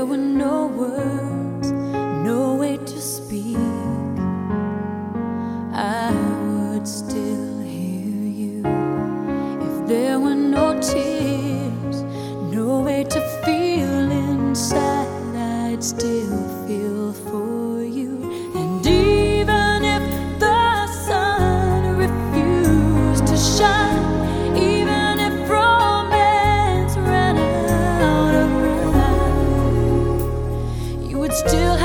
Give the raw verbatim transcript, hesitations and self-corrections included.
there were no words, no way to speak, I would still hear you. If there were no tears, no way to feel inside, I'd still feel for you. And even if the sun refused to shine, even if romance ran out of time, you would still have